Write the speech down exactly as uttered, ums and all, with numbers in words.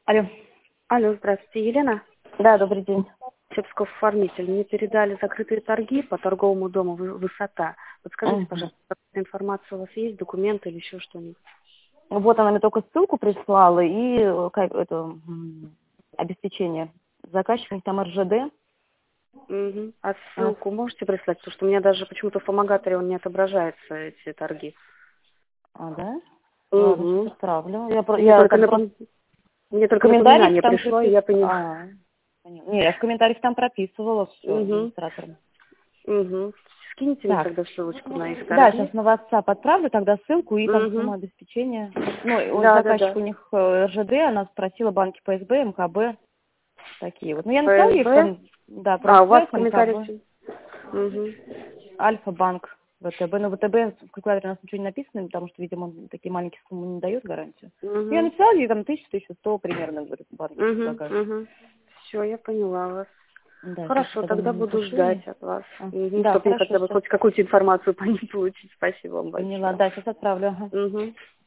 Алло. Алло, здравствуйте, Елена. Да, добрый день. Чепсков оформитель. Мне передали закрытые торги по торговому дому «Вы- «Высота». Подскажите, Мгм. пожалуйста, какая информация у вас есть, документы или еще что-нибудь? Вот она мне только ссылку прислала и э, как это м, обеспечение. Заказчик у них там эр жэ дэ. Угу. А А, ссылку можете прислать? Потому что у меня даже почему-то в фомагаторе он не отображается, эти торги. а, да? Ладно, сейчас Угу. отправлю. Я, про- Мне я только, там просто напом... Мне в только комментариях напоминание там пришло, и я прописывала. поняла. А, понятно. Не, я в комментариях там прописывала все Угу. администраторам. Угу. Скиньте мне Так. тогда ссылочку на их Да, сейчас торги. на WhatsApp отправлю тогда ссылку и там сумма Угу. обеспечения. Ну, и вот Да, да, заказчик да. у них э, эр жэ дэ, она спросила банки пэ эс бэ, эм ка бэ, такие вот. Ну, я написала ей, ФСБ. что, да, А, у вас в Промсвязь, комментариях... эм ка бэ. Угу. Альфа-банк, вэ тэ бэ. Но вэ тэ бэ в калькуляторе у нас ничего не написано, потому что, видимо, он такие маленькие суммы не дает гарантию. Я Угу. написала ей там тысячу, тысячу сто примерно, говорит, банки Угу, предлагают. угу. Все, я поняла вас. Да, сейчас Хорошо, тогда тогда буду напишу ждать ей. от вас. А, Угу, да, чтобы мне хорошо, хотя бы сейчас хоть какую-то информацию по ним получить. Спасибо вам поняла. большое. Да, сейчас отправлю. Ага. Угу.